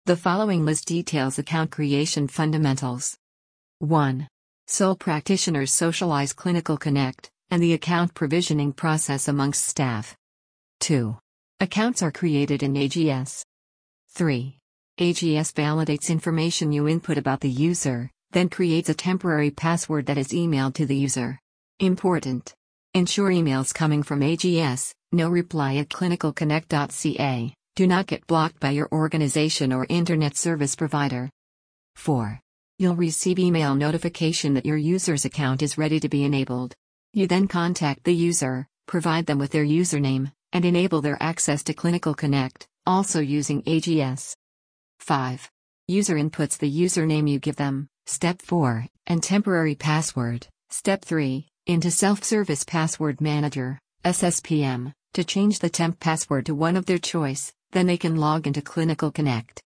The following list details account creation fundamentals. 1. Sole practitioners socialize Clinical Connect and the account provisioning process amongst staff. 2. Accounts are created in AGS. 3. AGS validates information you input about the user, then creates a temporary password that is emailed to the user. Important. Ensure emails coming from AGS, no reply at clinicalconnect.ca, do not get blocked by your organization or internet service provider. 4. You'll receive email notification that your user's account is ready to be enabled. You then contact the user, provide them with their username, and enable their access to Clinical Connect, also using AGS. 5. User inputs the username you give them, Step 4, and temporary password, Step 3, into Self-Service Password Manager, SSPM, to change the temp password to one of their choice, then they can log into Clinical Connect.